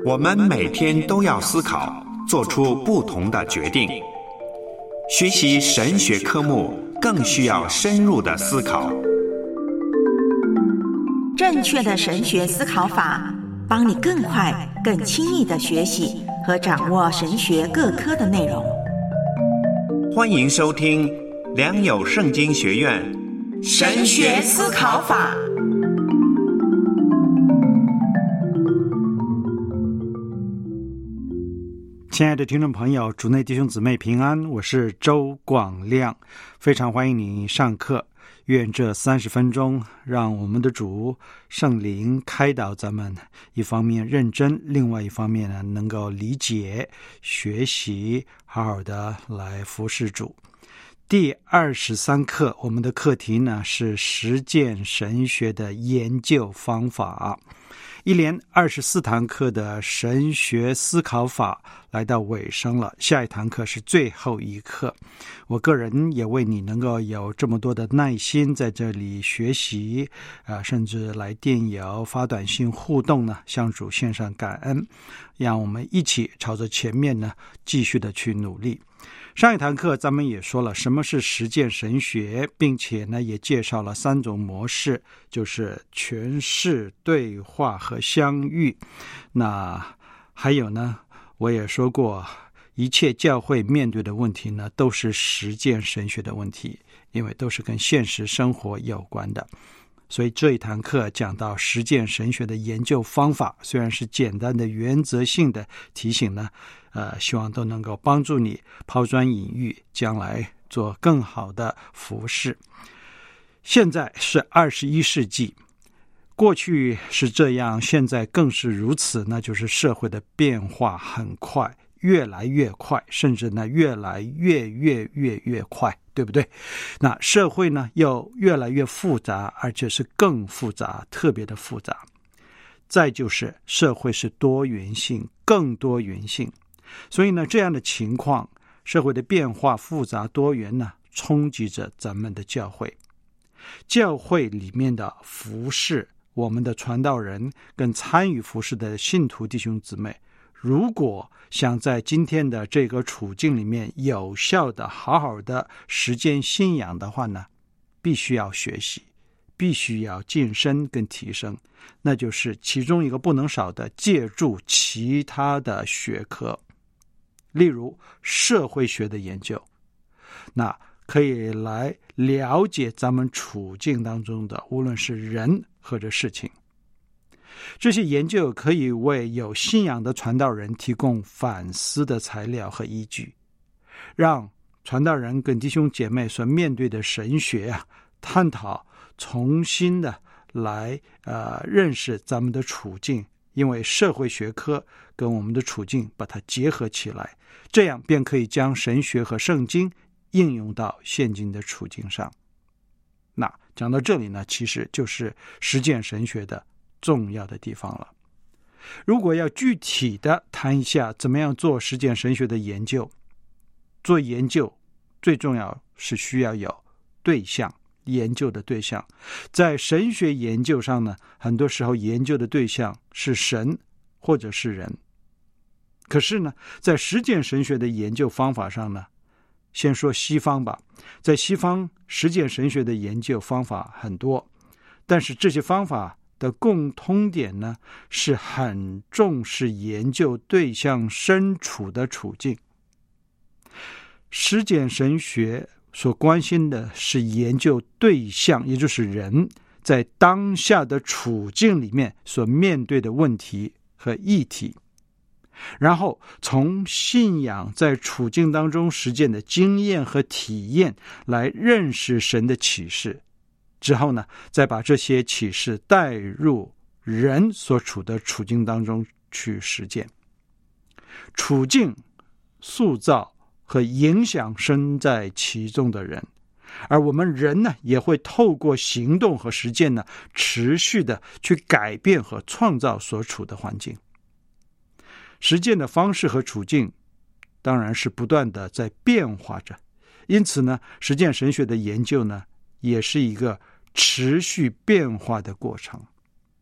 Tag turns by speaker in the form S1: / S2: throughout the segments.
S1: 我们每天都要思考，做出不同的决定。学习神学科目更需要深入的思考。
S2: 正确的神学思考法，帮你更快、更轻易地学习和掌握神学各科的内容。
S1: 欢迎收听良友圣经学院
S2: 神学思考法。
S3: 亲爱的听众朋友，主内弟兄姊妹平安，我是周广亮，非常欢迎你上课。愿这30分钟让我们的主圣灵开导咱们，一方面认真，另外一方面呢，能够理解学习，好好的来服侍主。第23课，我们的课题呢是实践神学的研究方法。一连24堂课的神学思考法来到尾声了，下一堂课是最后一课。我个人也为你能够有这么多的耐心在这里学习，甚至来电邮发短信互动呢，向主献上感恩，让我们一起朝着前面呢继续的去努力。上一堂课咱们也说了什么是实践神学，并且呢也介绍了3种模式，就是诠释、对话和相遇。那还有呢，我也说过，一切教会面对的问题呢都是实践神学的问题，因为都是跟现实生活有关的。所以这一堂课讲到实践神学的研究方法，虽然是简单的原则性的提醒呢，希望都能够帮助你抛砖引玉，将来做更好的服事。现在是21世纪，过去是这样，现在更是如此，那就是社会的变化很快，越来越快，甚至呢越来越快，对不对？那社会呢又越来越复杂，而且是更复杂，特别的复杂。再就是社会是多元性，更多元性。所以呢，这样的情况，社会的变化复杂多元呢，冲击着咱们的教会。教会里面的服事，我们的传道人跟参与服事的信徒弟兄姊妹，如果想在今天的这个处境里面有效的、好好的实践信仰的话呢，必须要学习，必须要晋升跟提升，那就是其中一个不能少的，借助其他的学科。例如社会学的研究，那可以来了解咱们处境当中的无论是人或者事情。这些研究可以为有信仰的传道人提供反思的材料和依据，让传道人跟弟兄姐妹所面对的神学探讨，重新的来认识咱们的处境，因为社会学科跟我们的处境把它结合起来，这样便可以将神学和圣经应用到现今的处境上。那讲到这里呢，其实就是实践神学的重要的地方了。如果要具体的谈一下怎么样做实践神学的研究，做研究最重要是需要有对象，研究的对象。在神学研究上呢，很多时候研究的对象是神或者是人。可是呢，在实践神学的研究方法上呢，先说西方吧，在西方实践神学的研究方法很多，但是这些方法的共通点呢，是很重视研究对象身处的处境。实践神学所关心的是研究对象，也就是人在当下的处境里面所面对的问题和议题，然后从信仰在处境当中实践的经验和体验来认识神的启示，之后呢，再把这些启示带入人所处的处境当中去实践。处境塑造和影响身在其中的人，而我们人呢，也会透过行动和实践呢，持续的去改变和创造所处的环境。实践的方式和处境当然是不断的在变化着，因此呢，实践神学的研究呢，也是一个持续变化的过程。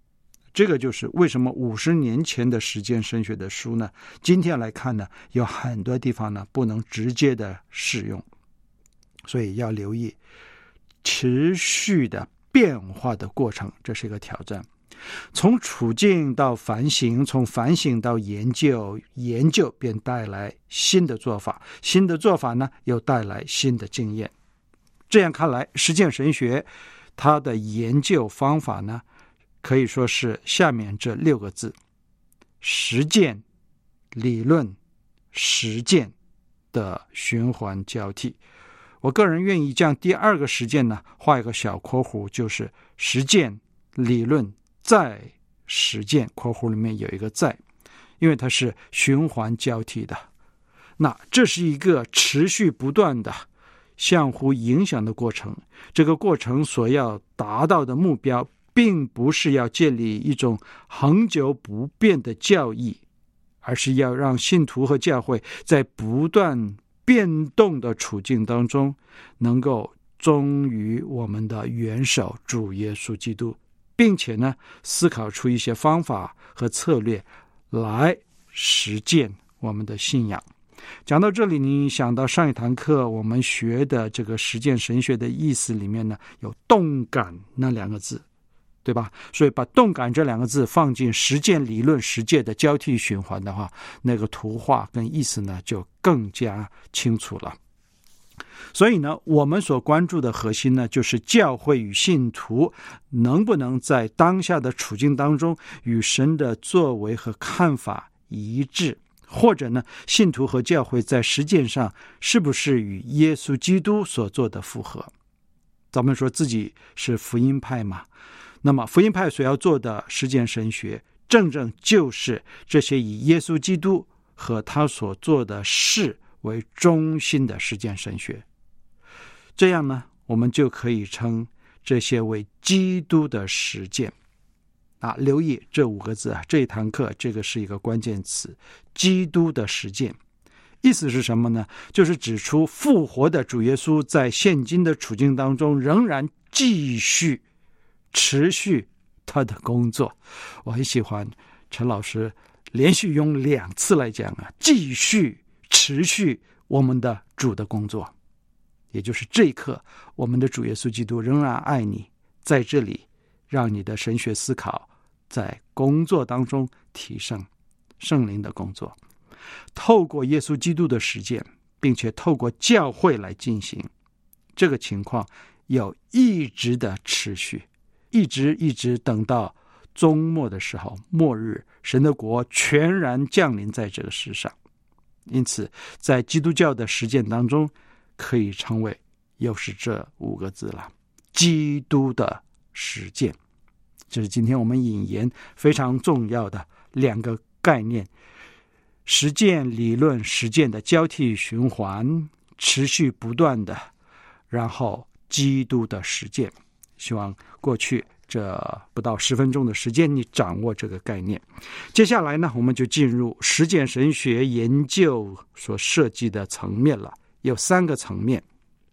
S3: 这个就是为什么50年前的实践神学的书呢，今天来看呢，有很多地方呢不能直接的适用，所以要留意持续的变化的过程，这是一个挑战。从处境到反省，从反省到研究，研究便带来新的做法，新的做法呢又带来新的经验。这样看来，实践神学它的研究方法呢，可以说是下面这6个字：实践、理论、实践的循环交替。我个人愿意将第2个实践呢画一个小括弧，就是实践、理论再实践，括弧里面有一个再，因为它是循环交替的。那这是一个持续不断的相互影响的过程，这个过程所要达到的目标并不是要建立一种恒久不变的教义，而是要让信徒和教会在不断变动的处境当中能够忠于我们的元首主耶稣基督，并且呢思考出一些方法和策略来实践我们的信仰。讲到这里，你想到上一堂课我们学的这个实践神学的意思里面呢，有动感那2个字，对吧？所以把动感这2个字放进实践、理论、实践的交替循环的话，那个图画跟意思呢就更加清楚了。所以呢，我们所关注的核心呢，就是教会与信徒能不能在当下的处境当中与神的作为和看法一致，或者呢，信徒和教会在实践上是不是与耶稣基督所做的符合。咱们说自己是福音派嘛，那么福音派所要做的实践神学，正正就是这些以耶稣基督和他所做的事为中心的实践神学。这样呢，我们就可以称这些为基督的实践。留意这5个字啊，这一堂课这个是一个关键词，基督的实践。意思是什么呢？就是指出复活的主耶稣在现今的处境当中仍然继续持续他的工作。我很喜欢陈老师连续用2次来讲继续持续我们的主的工作，也就是这一刻我们的主耶稣基督仍然爱你，在这里让你的神学思考在工作当中提升，圣灵的工作透过耶稣基督的实践，并且透过教会来进行，这个情况要一直的持续，一直等到终末的时候，末日神的国全然降临在这个世上。因此在基督教的实践当中，可以称为又是这5个字了，基督的实践。这是今天我们引言非常重要的2个概念，实践、理论、实践的交替循环，持续不断的，然后基督的实践。希望过去这不到10分钟的时间你掌握这个概念。接下来呢，我们就进入实践神学研究所涉及的层面了，有3个层面。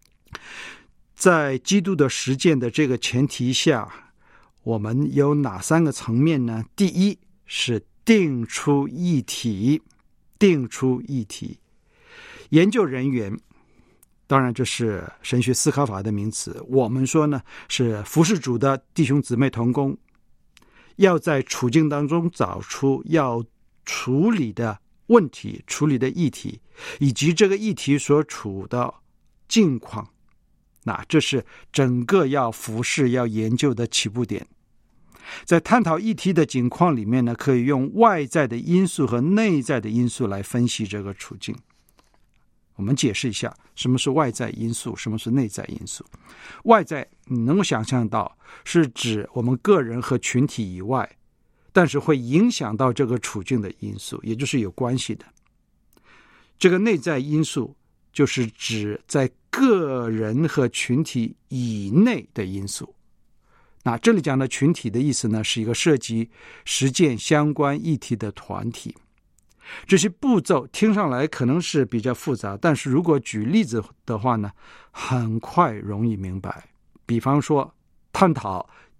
S3: 在基督的实践的这个前提下，我们有哪3个层面呢？第一是定出议题，研究人员，当然这是神学思考法的名词，我们说呢是服事主的弟兄姊妹同工，要在处境当中找出要处理的问题、处理的议题，以及这个议题所处的境况。那这是整个要服事要研究的起步点。在探讨议题的境况里面呢，可以用外在的因素和内在的因素来分析这个处境。我们解释一下什么是外在因素，什么是内在因素。外在你能够想象到是指我们个人和群体以外，但是会影响到这个处境的因素，也就是有关系的。这个内在因素就是指在个人和群体以内的因素。那这里讲的群体的意思呢，是一个涉及实践相关议题的团体。这些步骤听上来可能是比较复杂，但是如果举例子的话呢，很快容易明白。比方说探讨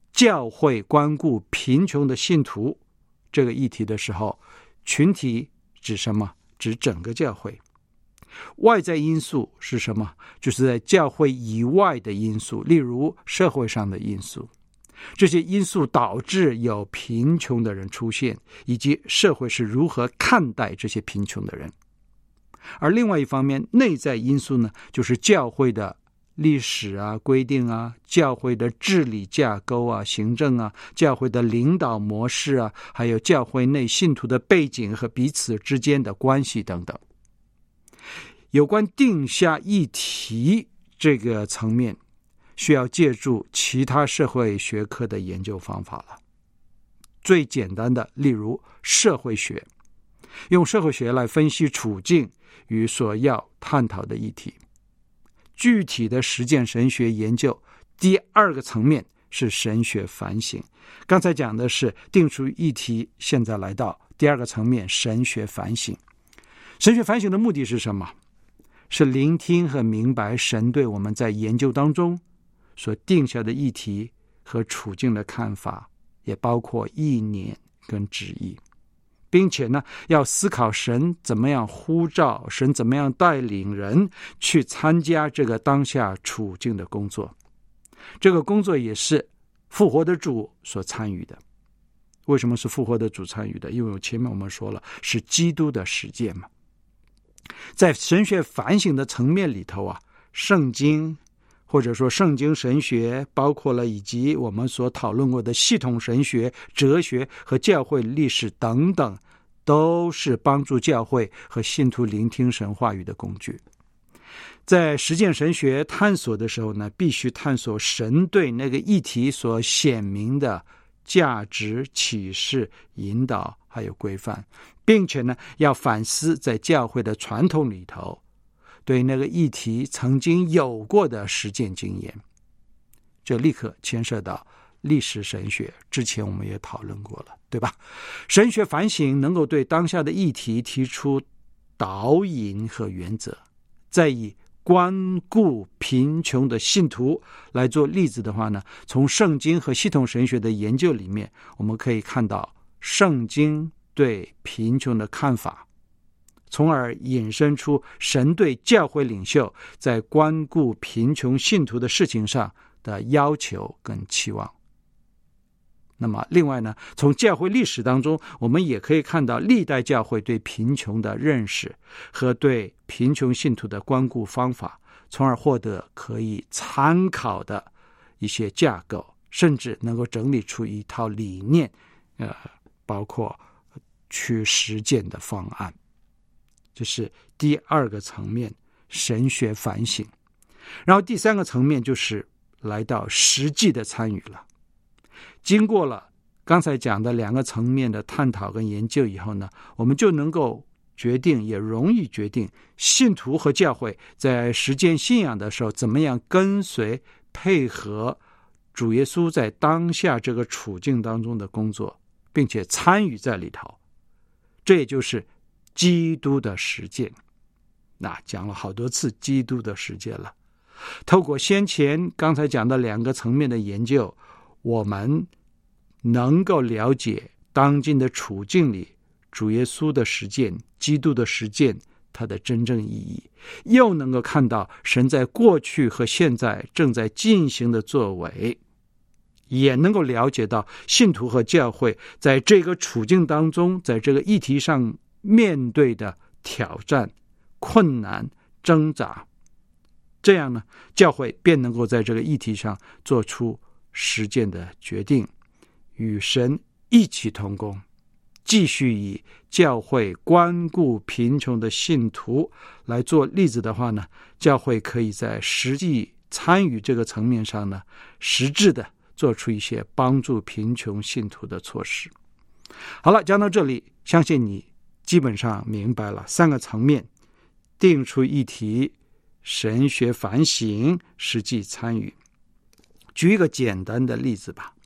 S3: 教会关顾贫穷的信徒这个议题的时候，群体指什么？指整个教会。外在因素是什么？就是在教会以外的因素，例如社会上的因素。这些因素导致有贫穷的人出现，以及社会是如何看待这些贫穷的人。而另外一方面，内在因素呢，就是教会的历史啊、规定啊、教会的治理架构啊、行政啊、教会的领导模式啊，还有教会内信徒的背景和彼此之间的关系等等。有关定下议题这个层面，需要借助其他社会学科的研究方法了。最简单的，例如社会学，用社会学来分析处境与所要探讨的议题。具体的实践神学研究，第二个层面是神学反省。刚才讲的是定出议题，现在来到第二个层面，神学反省。神学反省的目的是什么？是聆听和明白神对我们在研究当中所定下的议题和处境的看法，也包括意念跟旨意，并且呢，要思考神怎么样呼召，神怎么样带领人去参加这个当下处境的工作。这个工作也是复活的主所参与的。为什么是复活的主参与的？因为前面我们说了，是基督的实践嘛。在神学反省的层面里头啊，圣经或者说圣经神学，包括了以及我们所讨论过的系统神学、哲学和教会历史等等，都是帮助教会和信徒聆听神话语的工具。在实践神学探索的时候呢，必须探索神对那个议题所显明的价值、启示、引导还有规范，并且呢，要反思在教会的传统里头对那个议题曾经有过的实践经验。这立刻牵涉到历史神学，之前我们也讨论过了，对吧？神学反省能够对当下的议题提出导引和原则，再以关顾贫穷的信徒来做例子的话呢，从圣经和系统神学的研究里面，我们可以看到圣经对贫穷的看法，从而引申出神对教会领袖在关顾贫穷信徒的事情上的要求跟期望。那么另外呢，从教会历史当中，我们也可以看到历代教会对贫穷的认识和对贫穷信徒的关顾方法，从而获得可以参考的一些架构，甚至能够整理出一套理念，包括去实践的方案。这是第二个层面，神学反省。然后第三个层面就是来到实际的参与了。经过了刚才讲的两个层面的探讨跟研究以后呢，我们就能够决定，也容易决定信徒和教会在实践信仰的时候怎么样跟随配合主耶稣在当下这个处境当中的工作，并且参与在里头。这也就是基督的实践。那讲了好多次基督的实践了。透过先前刚才讲的两个层面的研究，我们能够了解当今的处境里主耶稣的实践、基督的实践它的真正意义，又能够看到神在过去和现在正在进行的作为，也能够了解到信徒和教会在这个处境当中，在这个议题上面对的挑战、困难、挣扎。这样呢，教会便能够在这个议题上做出实践的决定，与神一起同工，继续以教会关顾贫穷的信徒来做例子的话呢，教会可以在实际参与这个层面上呢，实质的做出一些帮助贫穷信徒的措施。好了，讲到这里，相信你基本上明白了三个层面：定出议题、神学反省、实际参与。举一个简单的例子吧。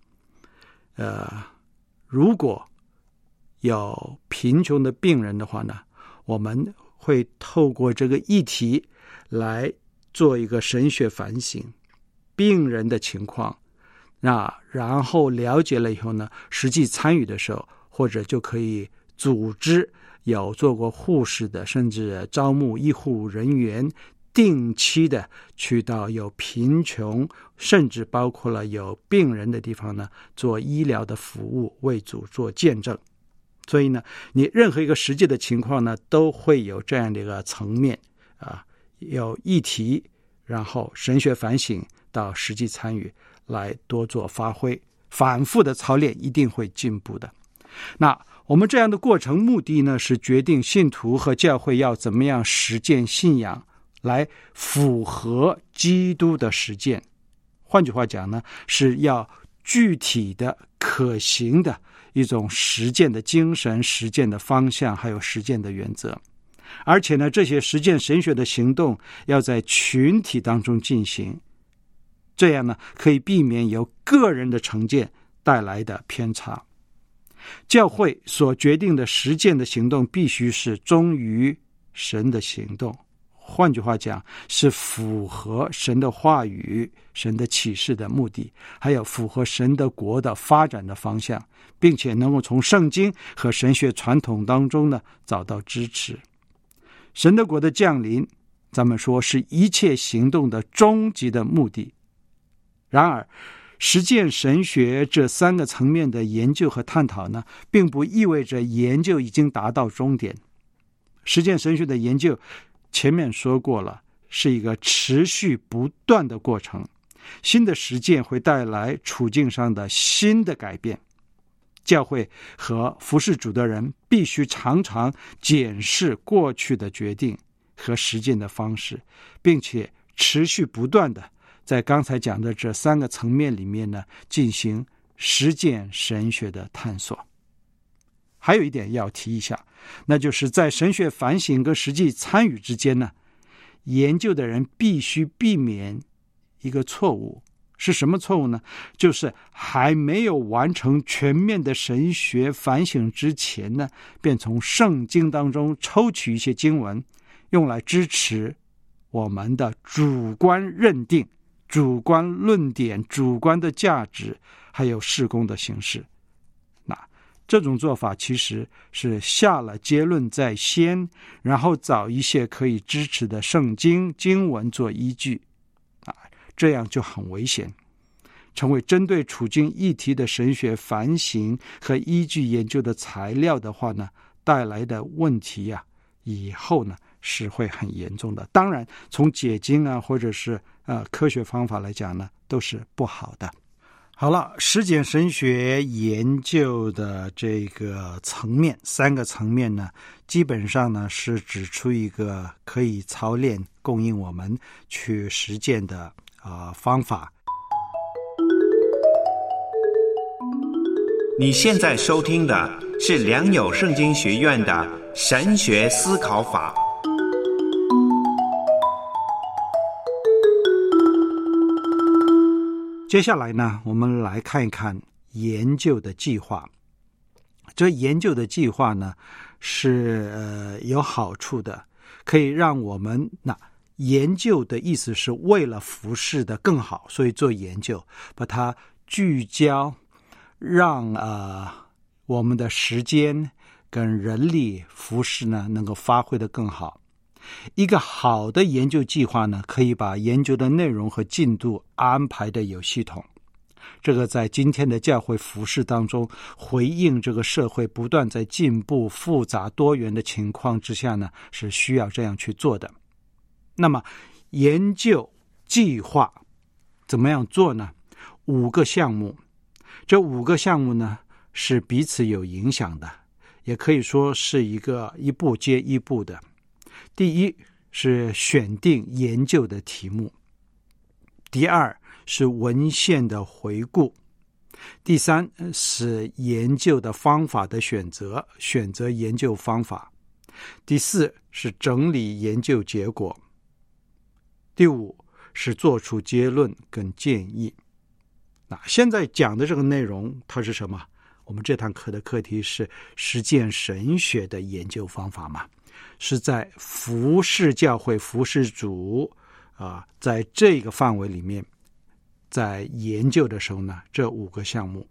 S3: 如果有贫穷的病人的话呢，我们会透过这个议题来做一个神学反省，病人的情况， 那然后了解了以后呢，实际参与的时候，或者就可以组织有做过护士的，甚至招募医护人员，定期的去到有贫穷甚至包括了有病人的地方呢，做医疗的服务，为主做见证。所以呢，你任何一个实际的情况呢，都会有这样的一个层面有议题，然后神学反省到实际参与，来多做发挥，反复的操练一定会进步的。那我们这样的过程目的呢，是决定信徒和教会要怎么样实践信仰，来符合基督的实践。换句话讲呢，是要具体的可行的一种实践的精神、实践的方向，还有实践的原则。而且呢，这些实践神学的行动要在群体当中进行，这样呢，可以避免由个人的成见带来的偏差。教会所决定的实践的行动必须是忠于神的行动，换句话讲，是符合神的话语、神的启示的目的，还有符合神的国的发展的方向，并且能够从圣经和神学传统当中呢找到支持。神的国的降临，咱们说是一切行动的终极的目的。然而实践神学这三个层面的研究和探讨呢，并不意味着研究已经达到终点。实践神学的研究前面说过了，是一个持续不断的过程，新的实践会带来处境上的新的改变。教会和服事主的人必须常常检视过去的决定和实践的方式，并且持续不断的在刚才讲的这三个层面里面呢，进行实践神学的探索。还有一点要提一下，那就是在神学反省跟实际参与之间呢，研究的人必须避免一个错误。是什么错误呢？就是还没有完成全面的神学反省之前呢，便从圣经当中抽取一些经文，用来支持我们的主观认定、主观论点、主观的价值，还有事工的形式。那这种做法其实是下了结论在先，然后找一些可以支持的圣经经文做依据，这样就很危险。成为针对处境议题的神学反省和依据研究的材料的话呢，带来的问题以后呢是会很严重的。当然从解经或者是科学方法来讲呢，都是不好的。好了，实践神学研究的这个层面，三个层面呢，基本上呢是指出一个可以操练供应我们去实践的方法。
S1: 你现在收听的是良友圣经学院的神学思考法。
S3: 接下来呢，我们来看一看研究的计划。这研究的计划呢是有好处的，可以让我们研究的意思是为了服事的更好，所以做研究，把它聚焦，让我们的时间跟人力服事呢能够发挥得更好。一个好的研究计划呢，可以把研究的内容和进度安排得有系统。这个在今天的教会服事当中，回应这个社会不断在进步、复杂多元的情况之下呢，是需要这样去做的。那么研究计划怎么样做呢？5个项目，这5个项目呢是彼此有影响的，也可以说是一步接一步的。第一是选定研究的题目，第二是文献的回顾，第三是研究的方法的选择研究方法，第四是整理研究结果，第五是做出结论跟建议。那现在讲的这个内容它是什么？我们这堂课的课题是实践神学的研究方法嘛，是在服事教会、服事主在这个范围里面在研究的时候呢，这5个项目。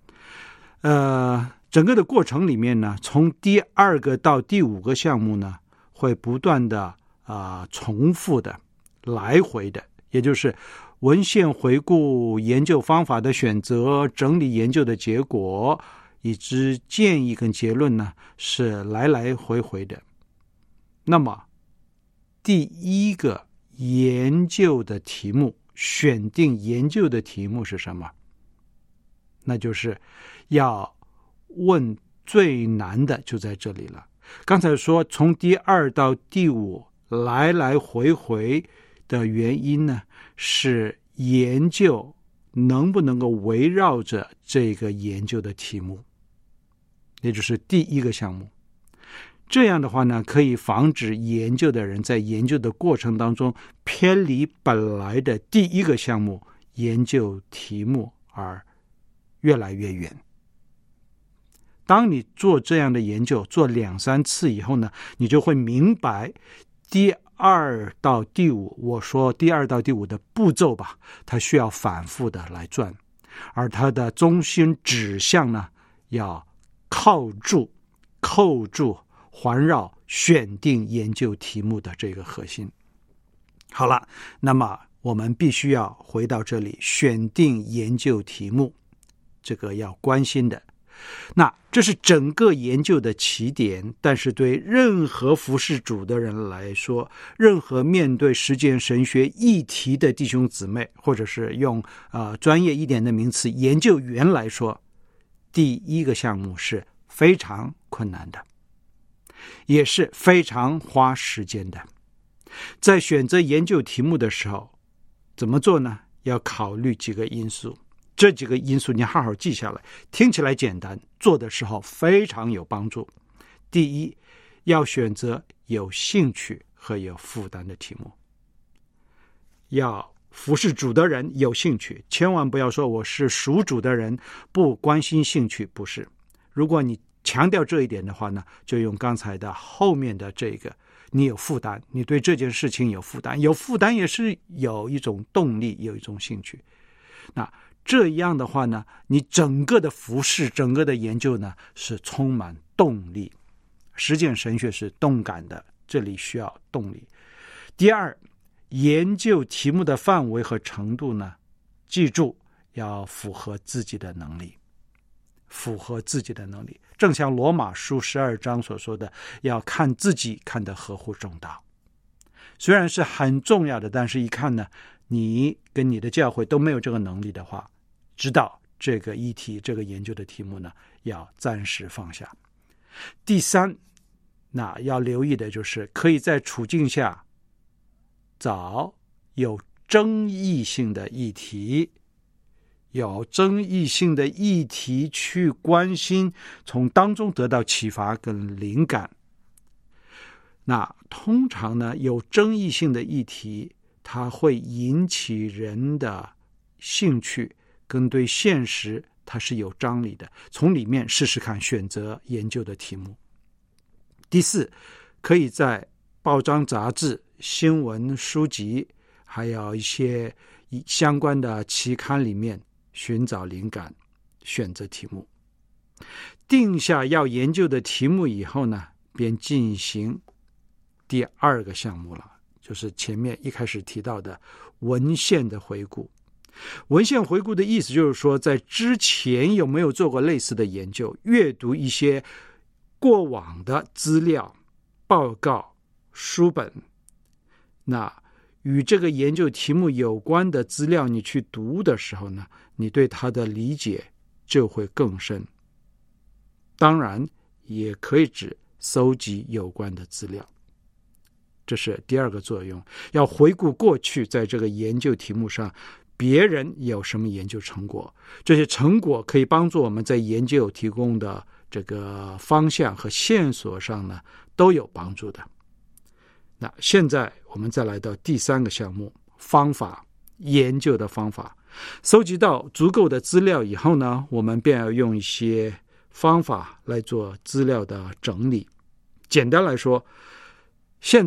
S3: 整个的过程里面呢，从第2个到第5个项目呢，会不断的重复的来回的，也就是文献回顾、研究方法的选择、整理研究的结果，以及建议跟结论呢，是来来回回的。那么第1个研究的题目，选定研究的题目是什么？那就是要问最难的，就在这里了。刚才说从第2到第5来来回回的原因呢，是研究能不能够围绕着这个研究的题目，也就是第1个项目。这样的话呢，可以防止研究的人在研究的过程当中偏离本来的第1个项目研究题目而越来越远。当你做这样的研究做2-3次以后呢，你就会明白第2到第5，我说第2到第5的步骤吧，它需要反复的来转，而它的中心指向呢，要扣住环绕选定研究题目的这个核心。好了，那么我们必须要回到这里，选定研究题目，这个要关心的。那这是整个研究的起点，但是对任何服事主的人来说，任何面对实践神学议题的弟兄姊妹，或者是用专业一点的名词研究员来说，第1个项目是非常困难的，也是非常花时间的。在选择研究题目的时候，怎么做呢？要考虑几个因素，这几个因素你好好记下来，听起来简单，做的时候非常有帮助。第1，要选择有兴趣和有负担的题目，要服事主的人有兴趣，千万不要说我是属主的人不关心兴趣，不是。如果你强调这一点的话呢，就用刚才的后面的这个，你有负担，你对这件事情有负担，有负担也是有一种动力，有一种兴趣。那这样的话呢，你整个的服事，整个的研究呢，是充满动力。实践神学是动感的，这里需要动力。第2，研究题目的范围和程度呢，记住要符合自己的能力，符合自己的能力。正像罗马书12章所说的，要看自己看得合乎中道。虽然是很重要的，但是一看呢，你跟你的教会都没有这个能力的话，知道这个议题，这个研究的题目呢，要暂时放下。第3，那要留意的就是可以在处境下找有争议性的议题，有争议性的议题去关心，从当中得到启发跟灵感。那通常呢，有争议性的议题，它会引起人的兴趣，跟对现实它是有张力的，从里面试试看选择研究的题目。第4，可以在报章杂志、新闻书籍，还有一些相关的期刊里面寻找灵感，选择题目。定下要研究的题目以后呢，便进行第2个项目了，就是前面一开始提到的文献的回顾。文献回顾的意思就是说，在之前有没有做过类似的研究，阅读一些过往的资料、报告、书本，那与这个研究题目有关的资料你去读的时候呢，你对它的理解就会更深。当然也可以指搜集有关的资料，这是第2个作用，要回顾过去在这个研究题目上别人有什么研究成果，这些成果可以帮助我们在研究提供的这个方向和线索上呢，都有帮助的。那现在我们再来到第3个项目，方法，研究的方法。搜集到足够的资料以后呢，我们便要用一些方法来做资料的整理。简单来说，现在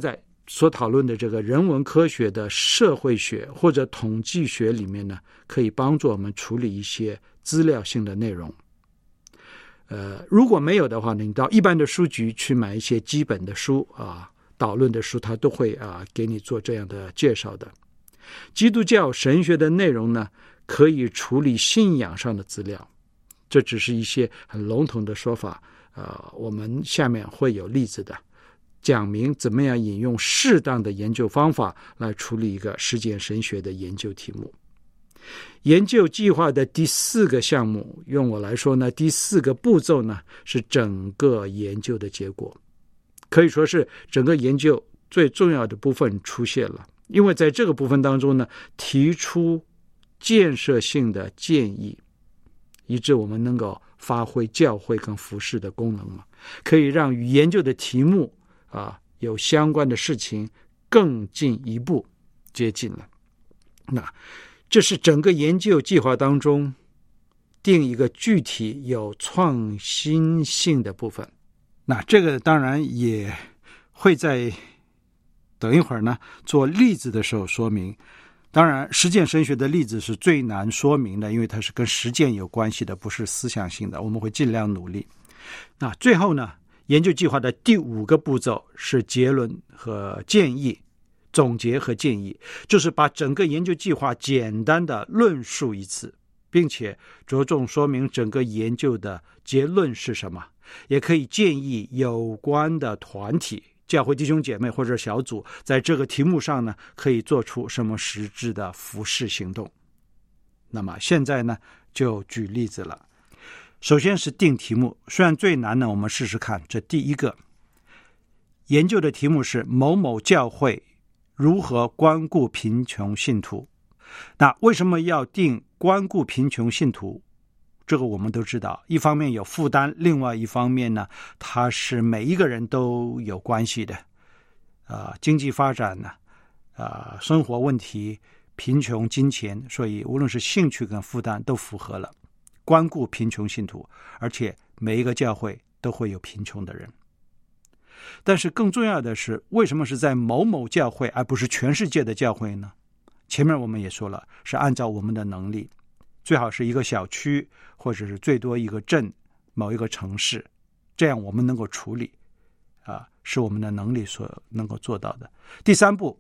S3: 所讨论的这个人文科学的社会学或者统计学里面呢，可以帮助我们处理一些资料性的内容。如果没有的话呢，你到一般的书局去买一些基本的书导论的书，它都会给你做这样的介绍的。基督教神学的内容呢，可以处理信仰上的资料，这只是一些很笼统的说法，我们下面会有例子的，讲明怎么样引用适当的研究方法来处理一个实践神学的研究题目。研究计划的第4个项目，用我来说呢，第4个步骤呢，是整个研究的结果，可以说是整个研究最重要的部分出现了。因为在这个部分当中呢，提出建设性的建议，以致我们能够发挥教会跟服事的功能嘛，可以让与研究的题目有相关的事情更进一步接近了。那这是整个研究计划当中定一个具体有创新性的部分。那这个当然也会在等一会儿呢做例子的时候说明。当然实践神学的例子是最难说明的，因为它是跟实践有关系的，不是思想性的，我们会尽量努力。那最后呢，研究计划的第5个步骤是结论和建议，总结和建议，就是把整个研究计划简单的论述一次，并且着重说明整个研究的结论是什么，也可以建议有关的团体、教会弟兄姐妹或者小组在这个题目上呢，可以做出什么实质的服事行动。那么现在呢，就举例子了。首先是定题目，虽然最难呢，我们试试看。这第1个研究的题目是某某教会如何关顾贫穷信徒。那为什么要定关顾贫穷信徒？这个我们都知道，一方面有负担，另外一方面呢，它是每一个人都有关系的。经济发展呢，生活问题、贫穷、金钱，所以无论是兴趣跟负担都符合了。关顾贫穷信徒，而且每一个教会都会有贫穷的人。但是更重要的是，为什么是在某某教会而不是全世界的教会呢？前面我们也说了，是按照我们的能力，最好是一个小区，或者是最多一个镇、某一个城市，这样我们能够处理，是我们的能力所能够做到的。第3步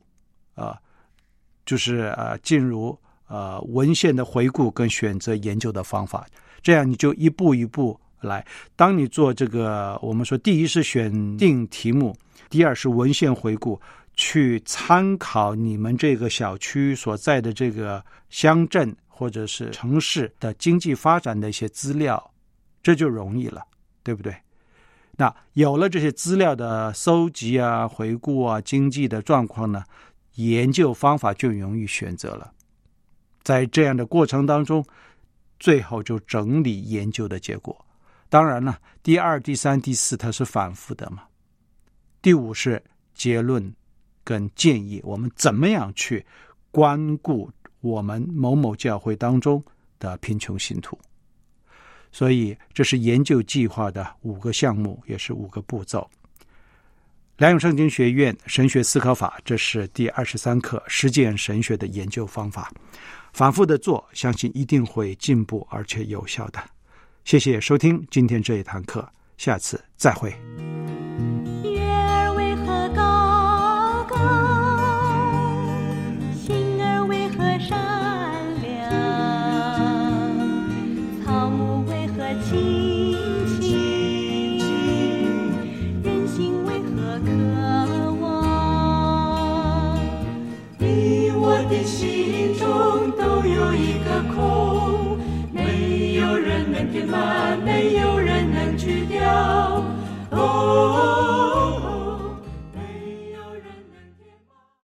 S3: 就是进入文献的回顾跟选择研究的方法，这样你就一步一步来。当你做这个，我们说第1是选定题目，第2是文献回顾，去参考你们这个小区所在的这个乡镇或者是城市的经济发展的一些资料，这就容易了，对不对？那有了这些资料的搜集回顾经济的状况呢，研究方法就容易选择了。在这样的过程当中，最后就整理研究的结果。当然了，第2、第3、第4它是反复的嘛。第5是结论跟建议，我们怎么样去关顾我们某某教会当中的贫穷信徒。所以这是研究计划的5个项目，也是5个步骤。良友圣经学院神学思考法，这是第23课实践神学的研究方法。反复的做，相信一定会进步而且有效的。谢谢收听今天这一堂课，下次再会。
S4: 月儿为何高高，星儿为何闪亮，草木为何青青，人心为何渴望。你我的心中都有一个空，没有人能填满，没有人能去掉。